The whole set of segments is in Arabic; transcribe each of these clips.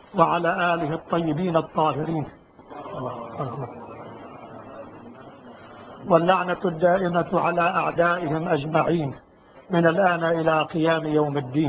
وعلى آله الطيبين الطاهرين، واللعنة الدائمة على أعدائهم أجمعين من الآن إلى قيام يوم الدين.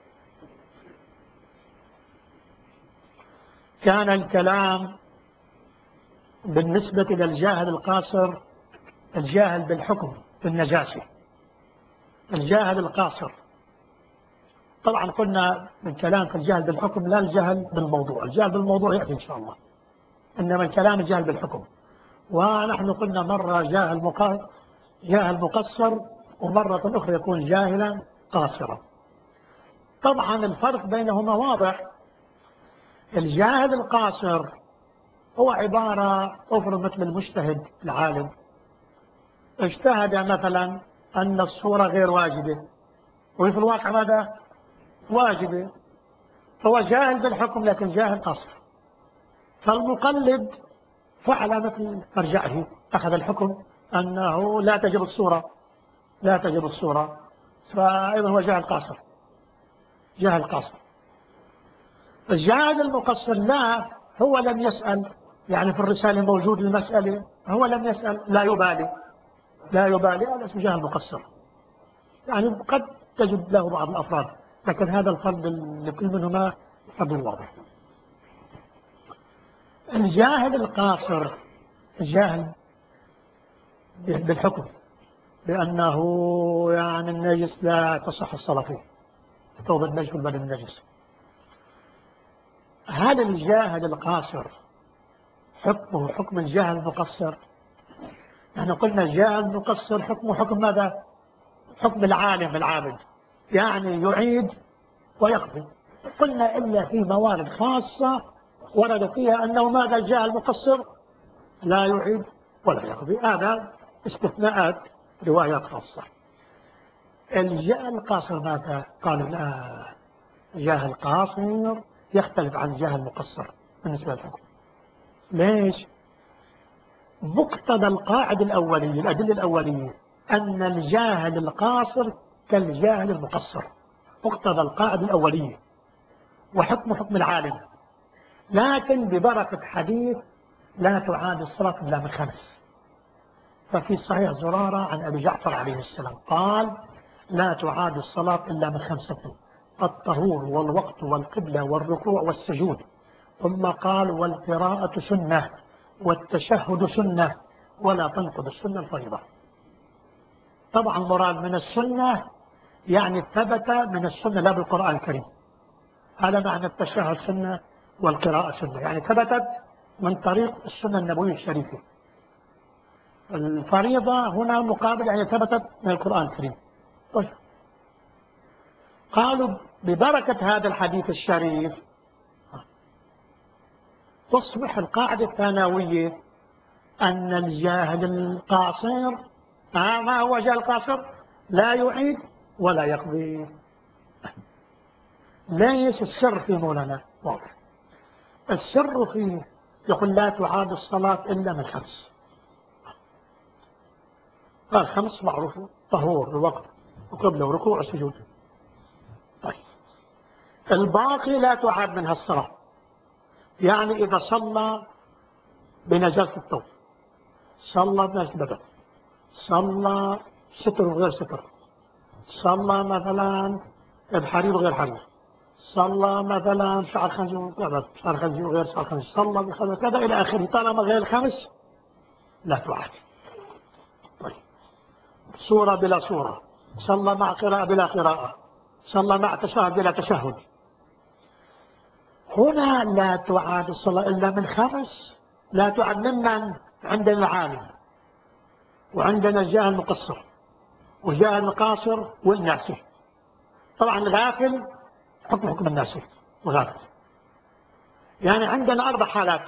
كان الكلام بالنسبة للجاهل القاصر الجاهل بالحكم بالنجاسة، الجاهل القاصر. طبعا قلنا من كلام في الجهل بالحكم لا الجهل بالموضوع، الجهل بالموضوع يأتي إن شاء الله، إنما الكلام الجهل بالحكم. ونحن قلنا مرة جاهل مقصر، ومرة أخرى يكون جاهلا قاصرا. طبعا الفرق بينهما واضح. الجاهل القاصر هو عبارة أفرض مثل المجتهد العالم اجتهد مثلا أن الصورة غير واجبة، وفي الواقع ماذا؟ واجبة، فهو جاهل بالحكم لكن جاهل قاصر. فالمقلد فعل مثل مرجعه، أخذ الحكم أنه لا تجب الصورة، فأيضا هو جاهل قاصر. الجاهل المقصر لا، هو لم يسأل، يعني في الرسالة موجود المسألة، هو لم يسأل، لا يبالي، هذا اسمه جاهل مقصر. يعني قد تجد له بعض الأفراد، لكن هذا الفرد لكل منهما فرد واضح. الجاهل القاصر الجاهل بالحكم بأنه يعني النجس لا تصح الصلاة فيه، توبة النجس والبدن النجس. هل الجاهل القاصر حكمه حكم الجاهل المقصر؟ نحن قلنا الجاهل المقصر حكمه حكم ماذا؟ حكم العالم العابد، يعني يعيد ويقضي. قلنا إلا في موارد خاصة ورد فيها أنه ماذا؟ الجاهل المقصر لا يعيد ولا يقضي، هذا استثناءات روايات خاصة. الجاهل القاصر ماذا؟ قالوا لا، الجاهل القاصر يختلف عن الجاهل المقصر بالنسبة للحكم. ليش؟ مقتضى القاعدة الأولية، الأدلة الأولية أن الجاهل القاصر كالجاهل المقصر، مقتضى القاعدة الأولية، وحكم حكم العالم. لكن ببركة حديث لا تعاد الصلاة إلا من 5. ففي صحيح زرارة عن أبي جعفر عليه السلام قال لا تعاد الصلاة إلا من 5: الطهور والوقت والقبلة والركوع والسجود. ثم قال والقراءة سنة والتشهد سنة ولا تنقض السنة الفريضة. طبعا مراد من السنة يعني ثبت من السنة لا بالقرآن الكريم، هذا معنى التشهد سنة والقراءة سنة، يعني ثبتت من طريق السنة النبوية الشريفة. الفريضة هنا مقابل يعني ثبتت من القرآن الكريم. طيب. قالوا ببركة هذا الحديث الشريف تصبح القاعدة الثانوية أن الجاهل القاصر ما هو جاهل قاصر؟ لا يعيد ولا يقضي. ليش السر في مولانا؟ واضح. السر فيه يقول لا تعاد الصلاة إلا من 5. قال 5 معروفة: طهور الوقت وقبله وركوع وسجود. طيب الباقي لا تعاد منها الصلاة، يعني إذا صلى بنجاسة الثوب، صلى بنجاسة البدن، صلى ستر وغير ستر، صلى مثلا بحرير وغير حرير، صلى مثلا شعر خنزير وغير شعر خنزير، صلى بخنزير كذا إلى آخره، طالما غير 5 لا تعاد. طيب صورة بلا صورة، صلى مع قراءة بلا قراءة، صلى مع تشهد بلا تشهد، هنا لا تعاد الصلاة إلا من 5. لا تعاد ممن عندنا العالم، وعندنا الجاهل المقصر والجاهل القاصر والناسي. طبعا الغافل حكم الناسي وغافل. يعني عندنا 4 حالات: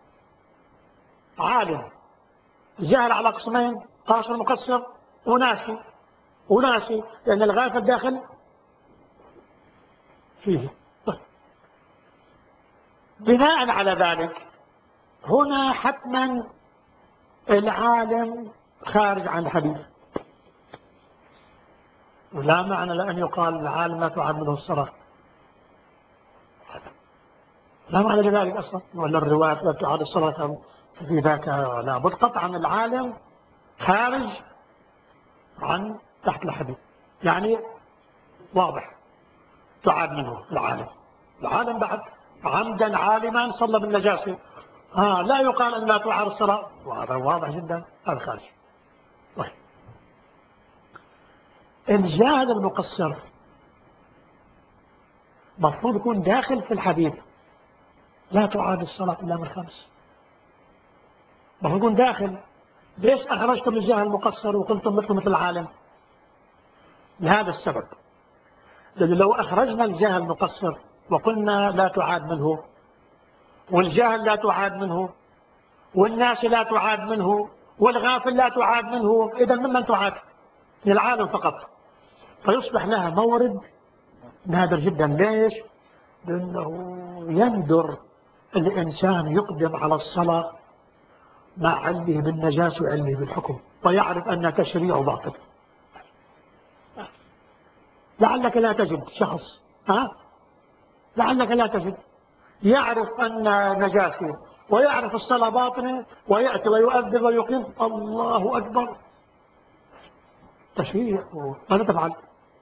عالم، جاهل على قسمين: قاصر مقصر وناسي، لأن الغافل داخل فيه. بناء على ذلك هنا حتما العالم خارج عن الحديث، ولا معنى لأن يقال العالم لا تعاد منه الصلاة. لا معنى لذلك أصلا، ولا الرواية لا تعاد الصلاة في ذاك لابد قطعا العالم خارج عن تحت الحديث، يعني واضح تعاد منه العالم بعد عمدا عالما صلى بالنجاسة، لا يقال أن لا تعاد الصلاة، وهذا واضح جدا هذا خارج. طيب الجاهل المقصر مفروض يكون داخل في الحديث لا تعاد الصلاة إلا من 5، مفروض يكون داخل. ليش أخرجتم الجاهل المقصر وقلتم مثل العالم؟ لهذا السبب، لأنه لو أخرجنا الجاهل المقصر وقلنا لا تعاد منه، والجاهل لا تعاد منه، والناس لا تعاد منه، والغافل لا تعاد منه، إذا ممن تعاد؟ للعالم فقط، فيصبح لها مورد نادر جدا. ليش؟ لأنه يندر الإنسان يقدم على الصلاة مع علمه بالنجاسة وعلمه بالحكم، ويعرف أن تشريع باطل. لعلك لا تجد شخص لعلك لا تجد يعرف أن نجاسة ويعرف الصلاة باطنة ويأتي ويؤذن ويقيم الله أكبر تشريع، ماذا تفعل؟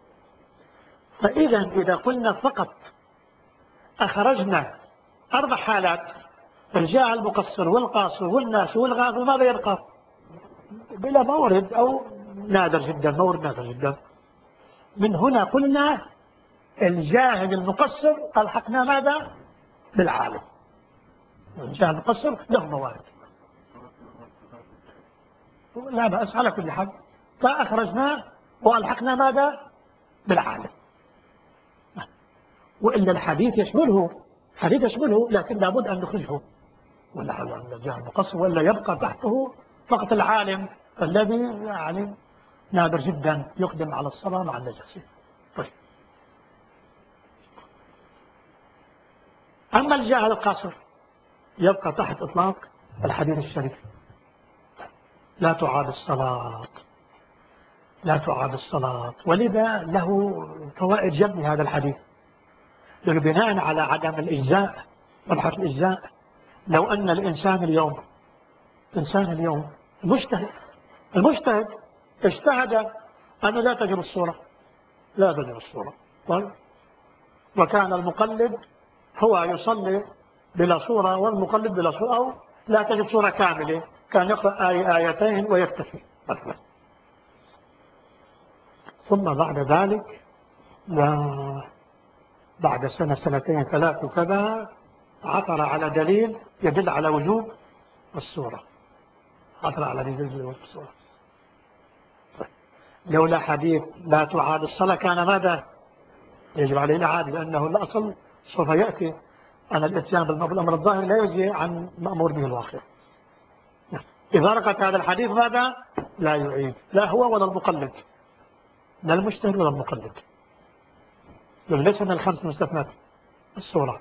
فإذا إذا قلنا فقط أخرجنا 4 حالات، الجاهل المقصر والقاصر والناس والغافل، ماذا يبقى؟ بلا مورد أو نادر جدا، مورد نادر جدا. من هنا قلنا الجاهل المقصر ألحقنا ماذا؟ بالعالم. الجاهل المقصر له موارد لا بأس على كل حال، فأخرجناه وألحقنا ماذا؟ بالعالم. وإلا الحديث يشمله لكن لابد أن نخرجه، ولا الجاهل المقصر، ولا يبقى تحته فقط العالم الذي يعني نادر جدا يقدم على الصلاة مع النجاسة. طيب أما الجاهل القاصر يبقى تحت إطلاق الحديث الشريف لا تعاد الصلاة، لا تعاد الصلاة. ولذا له فوائد جم هذا الحديث، لأنه بناء على عدم الإجزاء، مبحث الإجزاء. لو أن الإنسان اليوم المجتهد اجتهد أنه لا تجب الصورة، وكان المقلد هو يصلي بلا صورة والمقلد بلا صورة، أو لا تجب صورة كاملة، كان يقرأ آيتين ويكتفي مثلا. ثم بعد ذلك بعد سنة 2 3 وكذا عثر على دليل يدل على وجوب الصورة، لولا حديث لا تعاد الصلاة كان ماذا؟ يجب عليه الإعادة، لأنه الأصل سوف يأتي أن الإتيان بالأمر الظاهر لا يجزي عن مأمور به الواقع. إذا رقت هذا الحديث ماذا؟ لا يعيد، لا هو ولا المقلد، لا المجتهد ولا المقلد، ليس من ال5 مستثنات الصورة.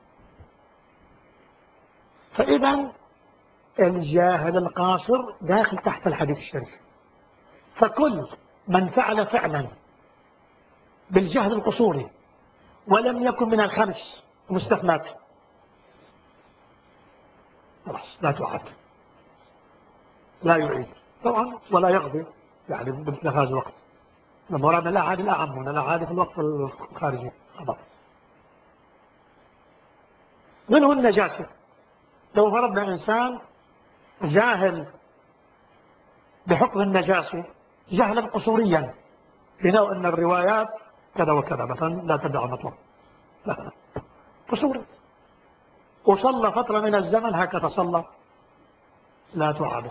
فإذا الجاهل القاصر داخل تحت الحديث الشريف، فكل من فعل فعلا بالجهل القصوري ولم يكن من ال5 مستثنات خلاص لا تعاد، لا يعيد طبعا ولا يقضي، يعني بمثل هذا الوقت. المراد لا عاد الأعم هنا، لا عاد في الوقت الخارجي خلاص. منه النجاسة، لو فرضنا إنسان جاهل بحكم النجاسة جهلا قصوريا، بنوع أن الروايات كذا وكذا مثلا لا تدع مطلق، لا قصوري، وصلى فترة من الزمن هكذا صلى، لا تعاد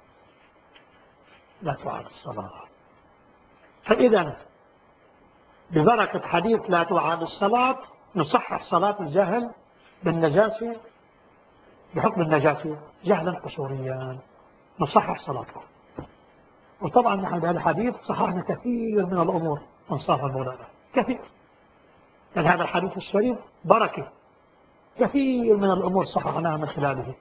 الصلاة. فإذا ببركة حديث لا تعاد الصلاة نصحح صلاة الجاهل بالنجاسة بحكم النجاسة جهلا قصوريا، نصحح صلاته. وطبعا نحن بهذا الحديث صححنا كثير من الأمور أنصاف المولانا، كثير، لأن هذا الحديث الشريف بركة، كثير من الأمور صححناها من خلاله.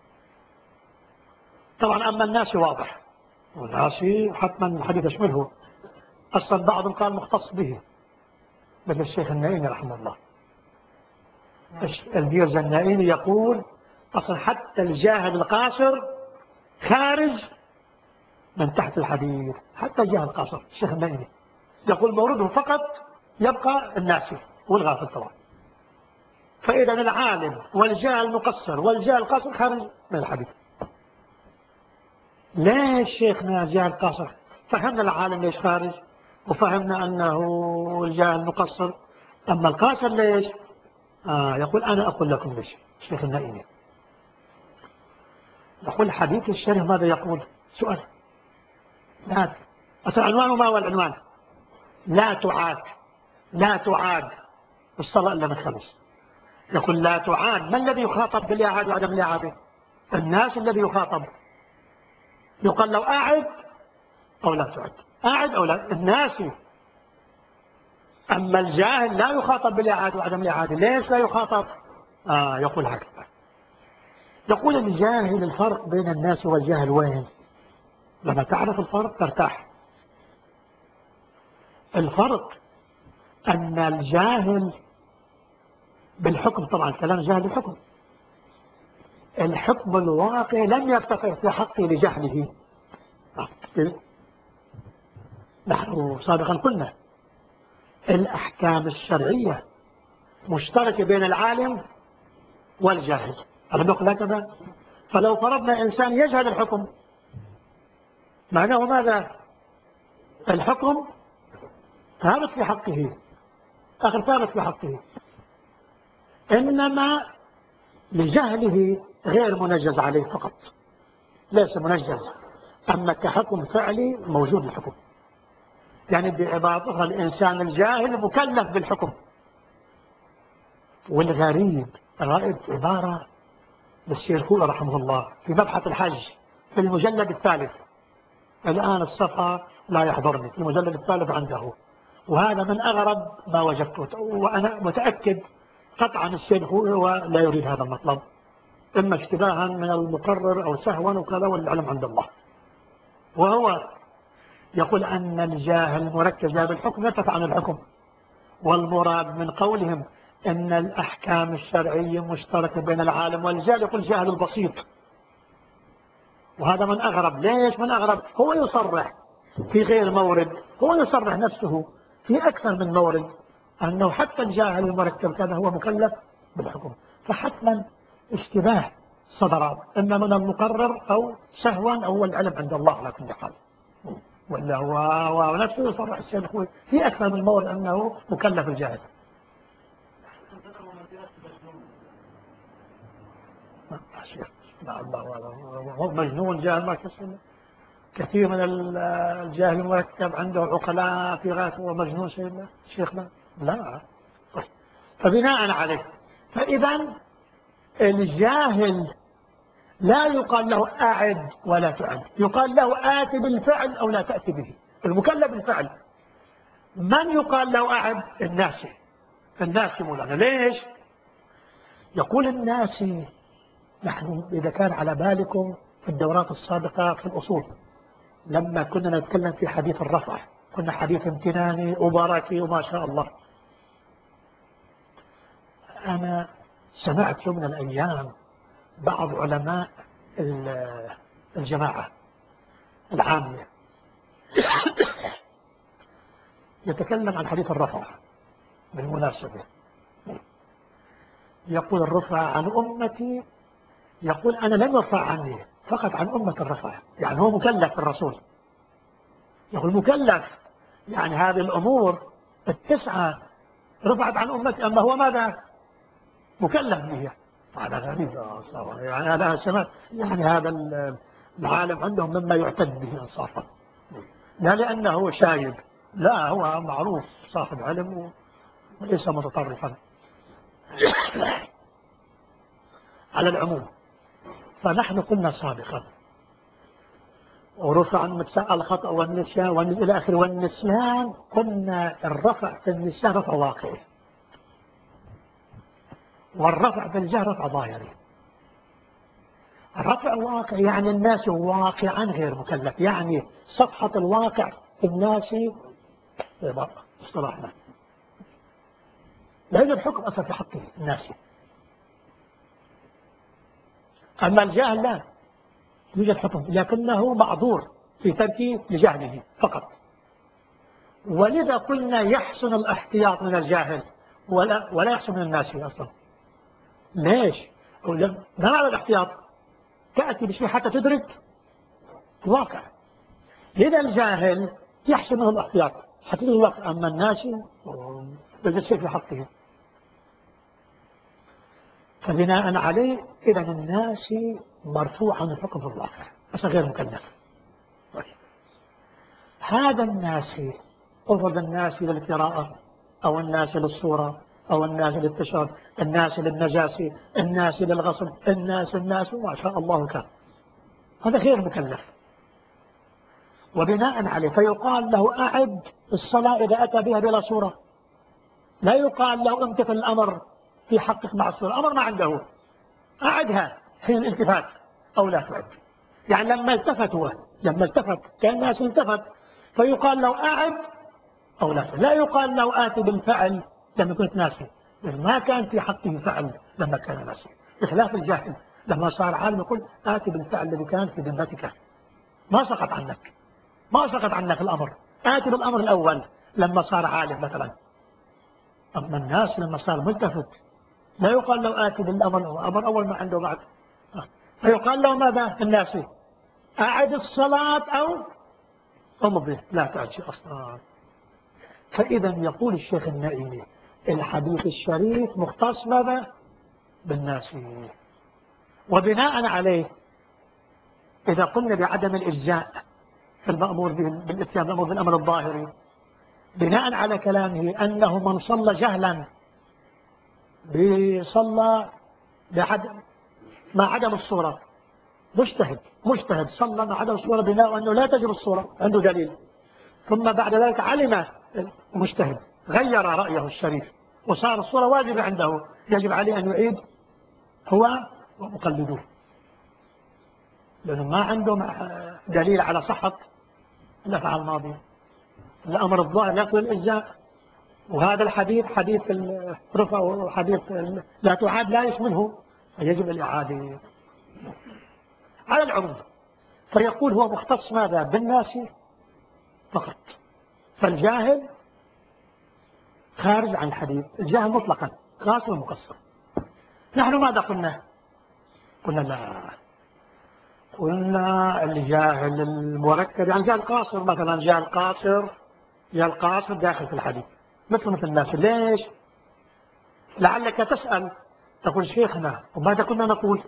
طبعا أما الناس واضح، والناس حتما الحديث يشمله، أصلا بعضهم قال مختص به مثل الشيخ النعيمي رحمه الله، الميرزا النائمي يقول أصلا حتى الجاهل القاصر خارج من تحت الحديث، حتى الجاهل القاصر. الشيخ النائمي يقول مورده فقط يبقى الناسي والغافل طبعا. فإذا العالم والجاهل المقصر والجاهل القاصر خارج من الحديث. ليش شيخنا الجاهل القاصر؟ فهمنا العالم ليش خارج، وفهمنا أنه الجاهل مقصر. أما القاصر ليش؟ يقول أنا أقول لكم ليش. الشيخ النائمي يقول حديث الشريف ماذا يقول؟ سؤال. لا أصل عنوانه ما هو العنوان؟ لا تعاد الصلاة إلا من خمس. يقول لا تعاد. ما الذي يخاطب بالإعادة وعدم الإعادة؟ الناس الذي يخاطب. يقال لو أعد أو لا تعد، أعد أو لا، الناس. أما الجاهل لا يخاطب بالإعادة وعدم الإعادة. ليش لا يخاطب؟ يقول هكذا. يقول الجاهل الفرق بين الناس والجاهل وين؟ لما تعرف الفرق ترتاح. الفرق أن الجاهل بالحكم، طبعا كلام جاهل بالحكم، الحكم الواقع لم يرتفع في حقه لجهله. نحن سابقا قلنا الأحكام الشرعية مشتركة بين العالم والجاهل. ألم نقل هكذا؟ فلو فرضنا إنسان يجهل الحكم معناه ماذا؟ الحكم ثابت في حقه، آخر ثابت في حقه، إنما لجهله غير منجز عليه فقط، ليس منجز. أما كحكم فعلي موجود الحكم. يعني بعبارة أخرى الإنسان الجاهل مكلف بالحكم. والغريب رأيت عبارة للشيخ خوئي رحمه الله في مبحث الحج في المجلد الثالث، الآن الصفحة لا يحضرني، في المجلد الثالث عنده، وهذا من أغرب ما وجدته. وأنا متأكد قطعا الشيخ خوئي لا يريد هذا المطلب، إما اشتباها من المقرر أو سهوا وكذا، والعلم عند الله. وهو يقول أن الجاهل مركز بالحكم يرتفع عن الحكم، والمراد من قولهم أن الأحكام الشرعية مشتركة بين العالم والجاهل. يقول الجاهل البسيط، وهذا من أغرب. ليش من أغرب؟ هو يصرح في غير مورد، هو يصرح نفسه في أكثر من مورد أنه حتى الجاهل المركب كذا هو مكلف بالحكم. فحتما اشتباه صدر، إما من المقرر أو سهوا أو العلم عند الله على كل حال. ولا هو نفسه يصرح الشيخ خوئي في أكثر من مورد أنه مكلف الجاهل. هو مجنون جاهل ما كسر. كثير من الجاهل المركب عنده عقلاء في غاية ومجنون شيخنا لا. فبناء عليه فإذا الجاهل لا يقال له أعد ولا تعد، يقال له آت بالفعل أو لا تأتي به. المكلف بالفعل. من يقال له أعد؟ الناسي مولانا. ليش؟ يقول الناسي، نحن إذا كان على بالكم في الدورات السابقة في الأصول لما كنا نتكلم في حديث الرفع كنا حديث امتناني وبركي وما شاء الله. أنا سمعت يوم من الأيام بعض علماء الجماعة العامة يتكلم عن حديث الرفع بالمناسبة. يقول الرفع عن أمتي، يقول أنا لم يرفع عني، فقط عن أمة الرفع. يعني هو مكلف بالرسول، يقول مكلف، يعني هذه الأمور التسعة رفعت عن أمتي، أما هو ماذا؟ مكلف بها. هذا غريب يعني. هذا سمعت يعني هذا العالم عندهم مما يعتد به إنصافا، لا لأنه شايب، لا هو معروف صاحب علم وليس متطرفا. على العموم فنحن قلنا سابقا ورفع الخطأ والنسيان إلى آخره. والنسيان قلنا الرفع في النسيان رفع واقعي، والرفع في الجهل رفع ظاهري. الرفع واقعي يعني الناس واقعا غير مكلف، يعني صفحة الواقع في الناس اصطلاحنا لا يوجد حكم أصلا في حق الناس، أما الجاهل لا يوجد حكم، لكنه معذور في ترك لجهله فقط. ولذا قلنا يحسن الاحتياط من الجاهل ولا يحسن من الناس أصلا. ليش؟ ما على الاحتياط، تأتي بشيء حتى تدرك الواقع. لذا الجاهل يحسن منه الاحتياط حتى تدرك الواقع، أما الناس يوجد شيء في حقه. فبناء عليه إذا الناس مرفوع عن الحكم في الواقع بس غير مكلف. هذا الناس أفرض الناس للقراءة أو الناس للصورة أو الناس للتشهد، الناس للنجاسة، الناس للغصب، الناس ما شاء الله كان، هذا غير مكلف. وبناء عليه فيقال له أعد الصلاة إذا أتى بها بلا صورة، لا يقال له امتثل الأمر في حقك مع الصورة، الأمر ما عنده، أعدها حين الالتفات أو لا تعد. يعني لما التفت كان الناس التفت فيقال له أعد أو لا يقال له آتي بالفعل لما كنت ناسي، ما كان في حقه فعل لما كان ناسي، بخلاف الجاهل لما صار عالم يقول آتي بالفعل الذي كان في ذمتك، ما سقط عنك الأمر، آتي بالأمر الأول لما صار عالم مثلا. أما الناس لما صار ملتفت لا يقال له آتي بالأمر أول ما عنده بعد، فيقال له ماذا الناس أعد الصلاة أو امضي لا تعد شيء أصلا. فإذا يقول الشيخ النائمي الحديث الشريف مختص ماذا بالناس. وبناء عليه إذا قلنا بعدم الإجزاء في المأمور بالإتيان المأمور بالأمر الظاهري، بناء على كلامه أنه من صلى جهلا بصلى مع عدم الصورة، مجتهد صلى مع عدم الصورة بناء أنه لا تجب الصورة عنده دليل، ثم بعد ذلك علم المجتهد غير رأيه الشريف وصار الصورة واجبة عنده، يجب عليه أن يعيد هو ومقلدوه، لأنه ما عنده دليل على صحة الأفعال الماضية. الأمر الظاهر يقول الإجزاء، وهذا الحديث حديث الرفع وحديث لا تعاد لا يشمله، فيجب الإعادة على العموم. فيقول هو مختص ماذا بالناس فقط، فالجاهل خارج عن الحديث، الجاهل مطلقا قاصر ومقصر. نحن ماذا قلنا لا، قلنا الجاهل المركب يعني جاهل قاصر، مثلا جاهل قاصر داخل في الحديث مثل الناس. ليش؟ لعلك تسأل تقول شيخنا وماذا كنا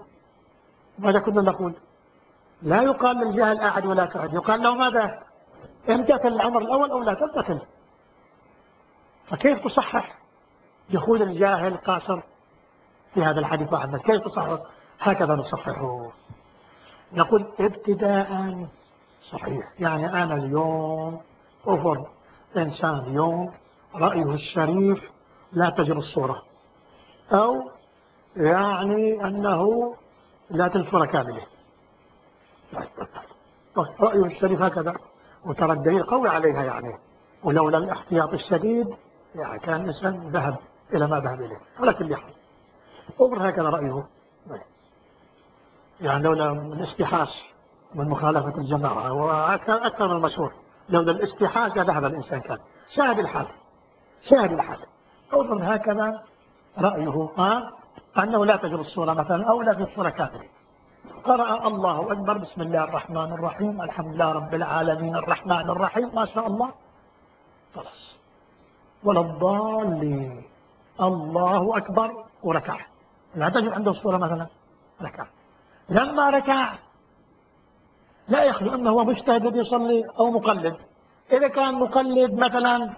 نقول لا يقال للجاهل أعد ولا تعد، يقال له ماذا امتثل الأمر الأول أو لا تمتثل. فكيف تصحح دخول الجاهل قاصر في هذا الحديث عنه؟ كيف تصحح؟ هكذا نصححه، نقول ابتداء صحيح. يعني أنا اليوم أفرض إنسان اليوم رأيه الشريف لا تجب الصورة، أو يعني أنه لا تنصر كاملة، رأيه الشريف هكذا، وترى الدليل قوي عليها يعني، ولولا الاحتياط الشديد يعني كان الإنسان ذهب إلى ما ذهب إليه. على كل حال أمر هكذا رأيه، يعني لولا الاستحاش من مخالفة الجماعة وأكثر من المشهور، لولا الاستحاش ذهب الإنسان كان شاهد الحال أمر هكذا رأيه أنه لا تجب الصورة مثلا أو لا تجب الصورة كاملة. قرأ الله أكبر بسم الله الرحمن الرحيم الحمد لله رب العالمين الرحمن الرحيم ما شاء الله خلاص، ولا الضالين الله أكبر وركع، لا تجب عنده الصورة مثلا ركع. لما ركع لا يخلو أنه هو مجتهد يصلي أو مقلد. إذا كان مقلد مثلا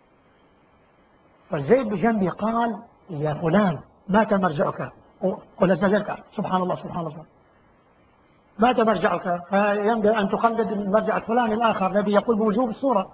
فزيد بجنبي قال يا فلان مات مرجعك، قل زلزلك سبحان الله مات مرجعك، فينبغي أن تقلد المرجع الفلاني الآخر الذي يقول بوجوب الصورة.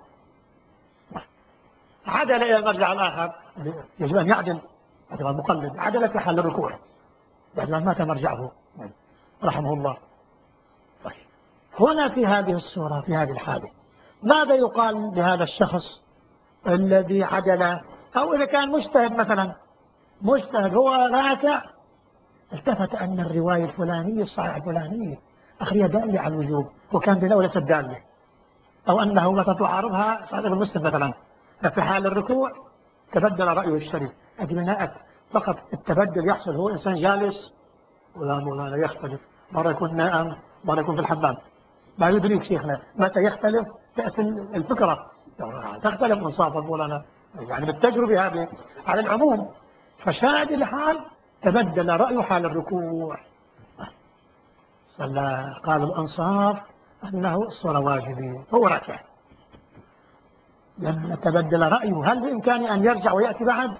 عدل إلى المرجع الآخر يجب أن يعدل، هذا المقلد عدل في حال الركوع بعد أن مات مرجعه رحمه الله. طيب هنا في هذه الصورة في هذه الحالة ماذا يقال لهذا الشخص الذي عدل؟ أو إذا كان مجتهد مثلا، مجتهد هو راكع التفت أن الرواية الفلانية الصحيحة الفلانية أخرية دالة على الوجوب وكان بلا وليست دالة، أو أنه مثلا تعارضها صحيح المسلم مثلا، ففي حال الركوع تبدل رأيه الشريف. أجل فقط التبدل يحصل هو إنسان جالس ولا يختلف، مرة يكون نائم مرة يكون في الحمام، ما يدريك شيخنا متى يختلف. تأتي الفكرة تختلف انصافا مولانا يعني بالتجربة هذه على العموم. فشاهد الحال تبدل رأيه حال الركوع، قال الأنصاف أنه الصلاة واجبة هو راكع. لما تبدل رأيه هل بإمكانه أن يرجع ويأتي بعد؟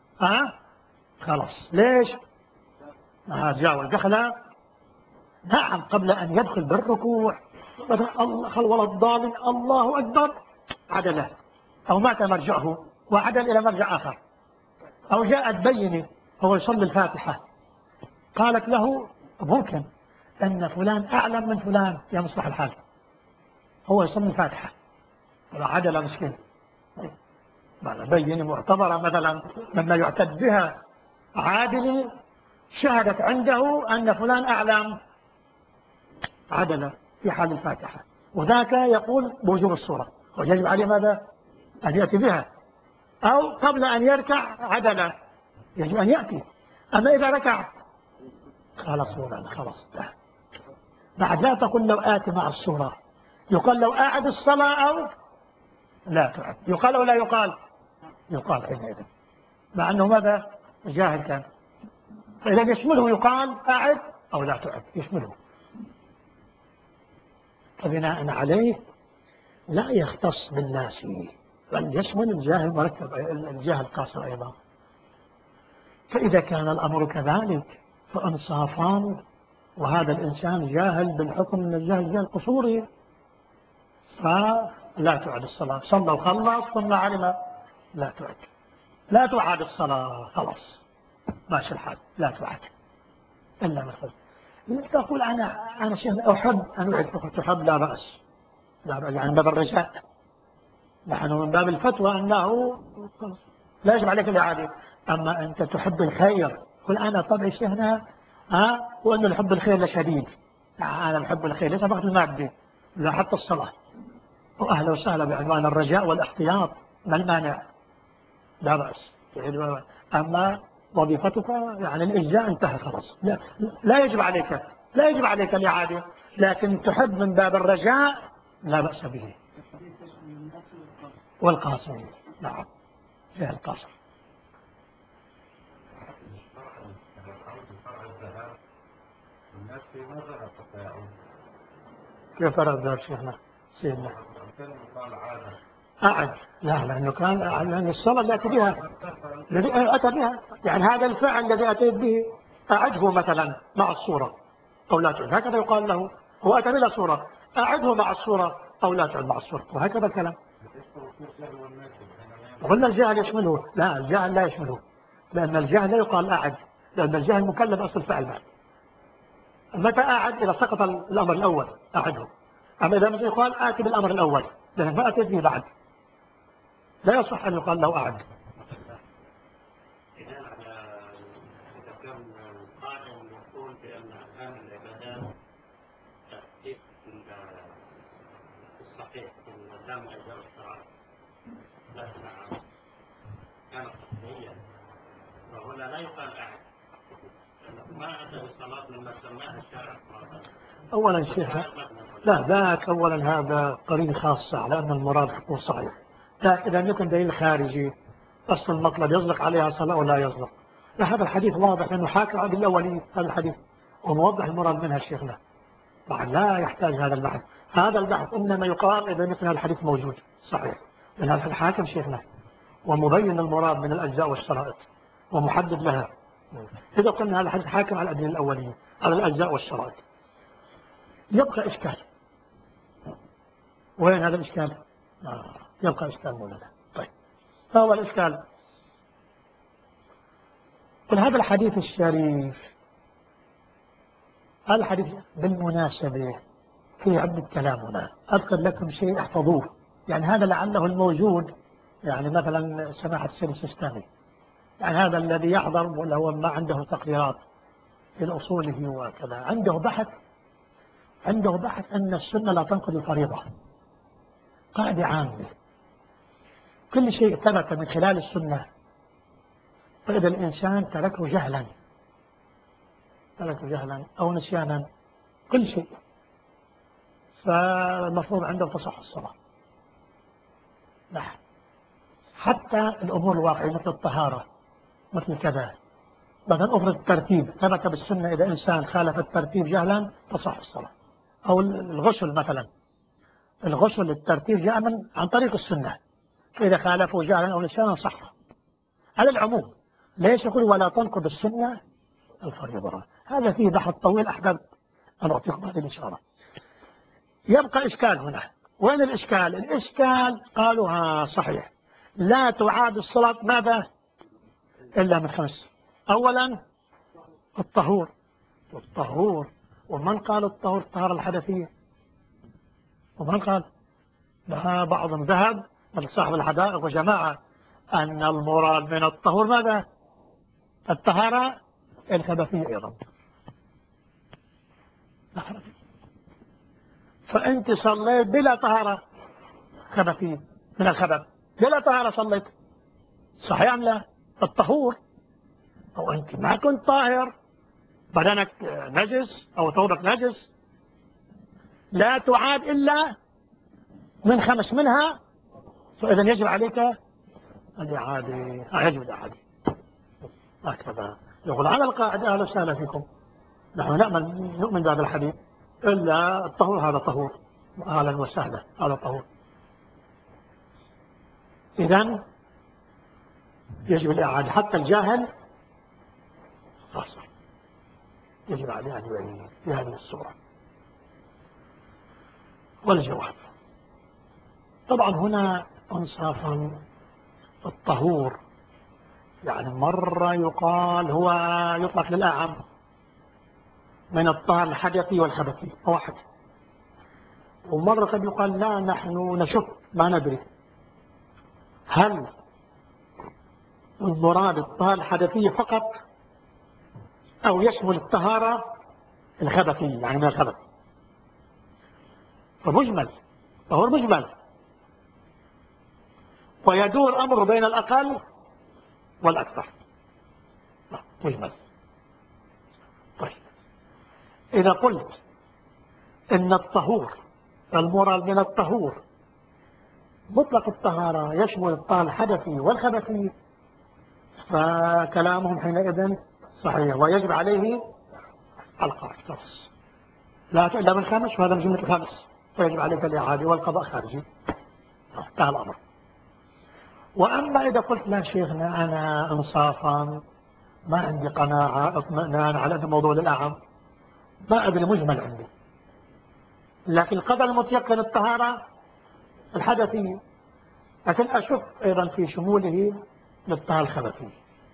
خلاص ليش؟ جاء دخل نعم قبل أن يدخل بالركوع الله ولا الضالين الله أكبر عدله، أو مات مرجعه وعدل إلى مرجع آخر، أو جاءت بينة هو يصلي الفاتحة قالت له ممكن أن فلان أعلم من فلان يا مصلح الحال، هو يصلي الفاتحة ولا عدل مسكين، بينة معتبرة مثلا مما يعتد بها عادل شهدت عنده أن فلان أعلم عدل في حال الفاتحة، وذاك يقول بوجوب الصورة ويجب عليه ماذا؟ أن يأتي بها، أو قبل أن يركع عدل يجب أن يأتي. أما إذا ركع قال صورة خلاص بعد لا تقول لو آتي مع الصورة، يقال لو أعد الصلاة أو لا تعد، يقال أو لا يقال؟ يقال حينئذ، مع أنه ماذا؟ جاهل كان، فإذا يشمله يقال أعد أو لا تعد يشمله. فبناء عليه لا يختص بالناس بل يشمل الجاهل مركب الجاهل قاصر أيضا. فإذا كان الأمر كذلك فأنصافان وهذا الإنسان جاهل بالحكم من الجاهل قصوري فلا تعد الصلاة، صلى وخلص ثم علم لا تعاد الصلاة خلاص ماشي الحال لا تعاد إلا مثل تقول أنا شيخ أحب أن أعد تحب لا بأس يعني باب الرجاء، نحن من باب الفتوى أنه لا يجب عليك الإعادة. أما أنت تحب الخير قل أنا طبعي شيخنا وأن الحب الخير لشديد، أنا بحب الخير ليس فقط المادة لا حتى الصلاة، وأهلا وسهلا بعنوان الرجاء والاحتياط ما المانع لا بأس. أما وظيفتك يعني الإجزاء انتهى خلاص لا يجب عليك الإعادة، لكن تحب من باب الرجاء لا بأس به. والقاصر نعم فيها القاصر. كيف فرق ذلك شيخنا سيدنا؟ أعد لا لأنه كان لأن الصلاة التي بها الذي أتى بها يعني هذا الفعل الذي أتيت به أعده مثلا مع الصورة أو لا تعد، هكذا يقال له هو أتى بلا صورة أعده مع الصورة أو لا تعد مع الصورة، وهكذا الكلام. قلنا الجهل يشمله، لا الجهل لا يشمله، لأن الجهل لا يقال أعد، لأن الجهل مكلف أصل الفعل بعد. متى أعد؟ إذا سقط الأمر الأول أعده، أما إذا مثل يقال آتي بالأمر الأول لأنه ما أتيت به بعد لا يصح أن يقال له أعد. إذا كان القائل يقول بأن أهم العبادات تأتيك الصحيح من دام أجزاء الصلاة لكن كانت صحيحية فهنا لا يقال أعد، ما أتى بالصلاة مما سماها الشارع. أولا شيخ لا ذاك أولا هذا قرين خاصة على أن المراد هو صحيح، لا إذا يكن دليل خارجي أصل المطلب يصدق عليها صلاة ولا يصدق، لا هذا الحديث واضح أنه حاكم عن الأولي هذا الحديث وموضح المراد منها الشيخنا بعد لا يحتاج هذا البحث. هذا البحث إنما يقال إذا مثل هذا الحديث موجود صحيح من هذا الحاكم شيخنا ومبين المراد من الأجزاء والشرائط ومحدد لها. إذا قلنا هذا الحديث حاكم على الأدلة الأولية على الأجزاء والشرائط يبقى إشكال. وين هذا الإشكال؟ يبقى إشكال مولانا. طيب ما هو الإشكال؟ قل هذا الحديث الشريف هذا الحديث بالمناسبة في عدة كلام هنا أذكر لكم شيء احفظوه، يعني هذا لعله الموجود يعني مثلا سماحة السيد السيستاني يعني هذا الذي يحضر ولا هو ما عنده تقريرات في أصوله وكذا عنده بحث أن السنة لا تنقض الفريضة، قاعدة عامة. كل شيء ثبت من خلال السنة، فإذا الإنسان تركه جهلا أو نسيانا كل شيء، فالمفروض عنده تصح الصلاة. نعم، حتى الأمور الواقعية مثل الطهارة مثل كذا، مثلا أمر الترتيب ثبت بالسنة، إذا إنسان خالف الترتيب جهلا تصح الصلاة. أو الغسل مثلا، الغسل الترتيب جاء عن طريق السنة، فإذا خالفه جهلا أو نسيانا صح. على العموم ليش يقول ولا تنقض السنة الفريضة؟ هذا فيه بحث طويل، أحببت أن أعطيكم هذه الإشارة. يبقى إشكال هنا. وين الإشكال؟ الإشكال قالوا صحيح، لا تعاد الصلاة ماذا إلا من 5. أولا الطهور، ومن قال الطهور الطهارة الحدثية؟ ومن قال؟ بعضهم ذهب من صاحب الحدائق وجماعة أن المراد من الطهور ماذا؟ الطهارة الحدثية أيضا. فأنت صليت بلا طهارة خبثية من الخبث، بلا طهارة صليت، صحيح أم لا؟ الطهور، أو أنت ما كنت طاهر، بدنك نجس أو ثوبك نجس، لا تعاد إلا من 5 منها، فإذا يجب عليك الإعادة. يجب الإعادة. هكذا يقول على القاعدة. أهلا وسهلا فيكم. نحن نؤمن بهذا الحديث، إلا الطهور هذا طهور، أهلا وسهلا، هذا طهور. إذن يجب الإعادة، حتى الجاهل خاصة يجب عليه أن يعيد في هذه الصورة. والجواب طبعا هنا انصافا الطهور، يعني مرة يقال هو يطلق للأعم من الطهر الحدثي والخبثي واحد، ومرة قد يقال لا نحن نشك ما ندري هل المراد الطهارة الحدثية فقط أو يشمل الطهارة الخبثية، يعني من الخبث. فمجمل، طهور مجمل، ويدور أمر بين الأقل والأكثر، مجمل. طيب إذا قلت إن الطهور المراد من الطهور مطلق الطهارة يشمل الطهارة الحدثي والخبثي، فكلامهم حينئذ صحيح، ويجب عليه القاء النفس لا إلا من 5، وهذا من جملة 5، ويجب عليك الإعادة والقضاء خارجي. انتهى الأمر. وأما إذا قلت لا شيخنا أنا إنصافا ما عندي قناعة اطمئنان على أن موضوع الأعم، ما أدري مجمل عندي، لكن قدر المتيقن الطهارة الحدثية، لكن أشك أيضا في شموله للطهارة الخبثية،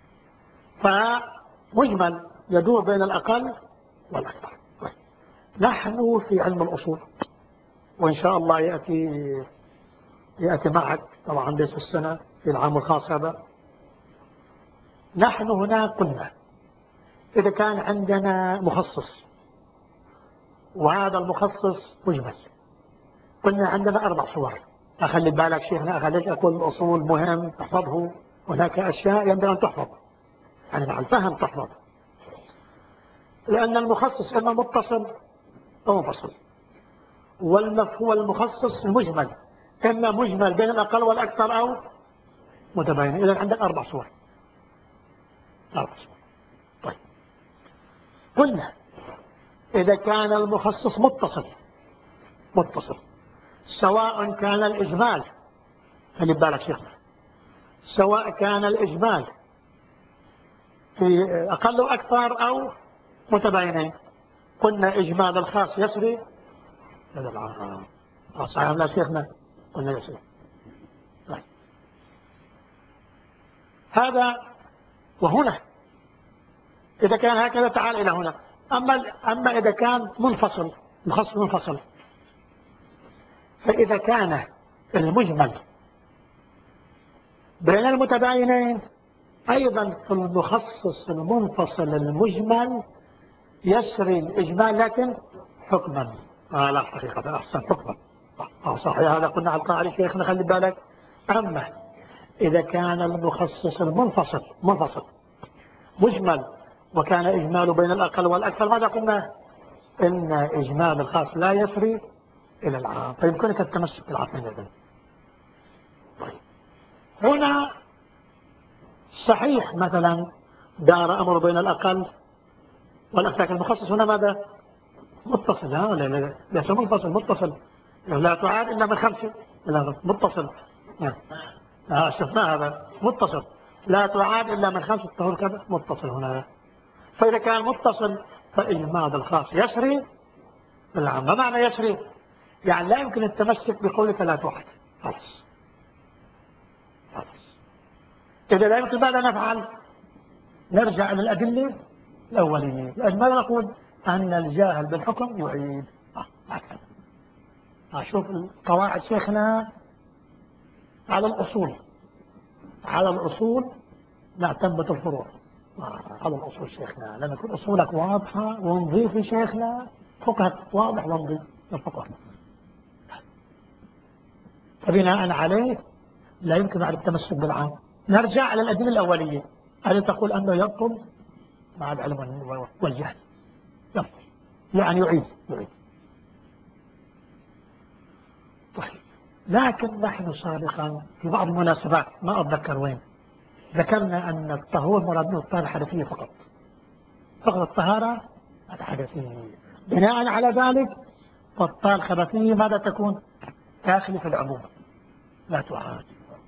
فمجمل يدور بين الأقل والأكثر. نحن في علم الأصول، وإن شاء الله يأتي معك طبعا ليس السنة في العام الخاص هذا. نحن هنا قلنا إذا كان عندنا مخصص وهذا المخصص مجمل، قلنا عندنا 4 صور. أخلي بالك شيخنا، أخليك أقول الأصول مهم تحفظه، هناك أشياء ينبغي أن تحفظ، يعني مع الفهم تحفظ، لأن المخصص إما متصل أو منفصل، والمخصص المجمل إما مجمل بين الأقل والأكثر أو متباين. إذا عندك 4 صور. 4 صور. طيب قلنا إذا كان المخصص متصل سواء كان الإجمال، خلي بالك شيخنا، سواء كان الإجمال في أقل وأكثر أو متباينين، قلنا إجمال الخاص يسري لدى العام. صحيح لا شيخنا؟ قلنا يسري. طيب هذا. وهنا إذا كان هكذا تعال إلى هنا. أما إذا كان منفصل، مخصص منفصل، فإذا كان المجمل بين المتباينين، أيضا في المخصص المنفصل المجمل يسري الإجمال لكن حكما. لا حقيقة أحسن حكما. صحيح هذا قلنا على القاعدة شيخنا خلي بالك. أما إذا كان المخصص منفصل مجمل وكان إجمال بين الأقل والأكثر، ماذا قلنا؟ إن إجمال الخاص لا يسري إلى العام، فيمكنك التمسك بالعام إذن. طيب هنا صحيح مثلا دار أمر بين الأقل والأكثر، المخصص هنا ماذا؟ متصل. لا ليس منفصل، متصل. لا تعاد إلا من 5. لا متصل. شفنا هذا متصل، لا تعاد إلا من 5 طهور كذا متصل هنا. فإذا كان متصل فإجمال الخاص يسري بالعام. ما معنى يسري؟ يعني لا يمكن التمسك بقولك لا تعاد. خلاص. إذا لا يمكن ماذا نفعل؟ نرجع إلى الأدلة الأولية. ماذا نقول؟ أن الجاهل بالحكم يعيد. شوف القواعد شيخنا على الأصول نعتمد الفروع. على الأصول شيخنا، لما تكون أصولك واضحة ونظيفة شيخنا، فقهك واضح ونظيف الفقه. فبناء عليه لا يمكن على التمسك بالعام. نرجع إلى الأدلة الأولية التي تقول أنه يبطل مع العلم والجهل. يبطل يعني يعيد. طيب لكن نحن سابقا في بعض المناسبات ما أتذكر وين ذكرنا أن الطهور مراد منه الطهارة الحدثية فقط الطهارة الحدثية. بناء على ذلك فالطهارة الخبثية ماذا تكون؟ داخل في العموم لا تعاد.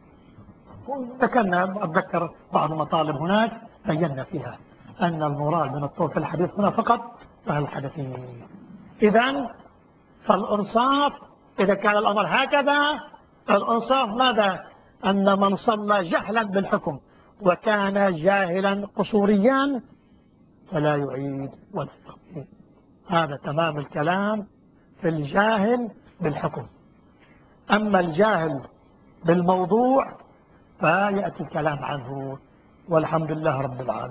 ذكرنا أتذكر بعض المطالب هناك بينا فيها أن المراد من الطهور في الحديث هنا فقط الطهارة الحدثية. إذن فالإنصاف إذا كان الأمر هكذا، الإنصاف ماذا؟ أن من صلى جهلا بالحكم وكان جاهلا قصوريا فلا يعيد ولا يقضي. هذا تمام الكلام في الجاهل بالحكم. أما الجاهل بالموضوع فيأتي الكلام عنه، والحمد لله رب العالمين.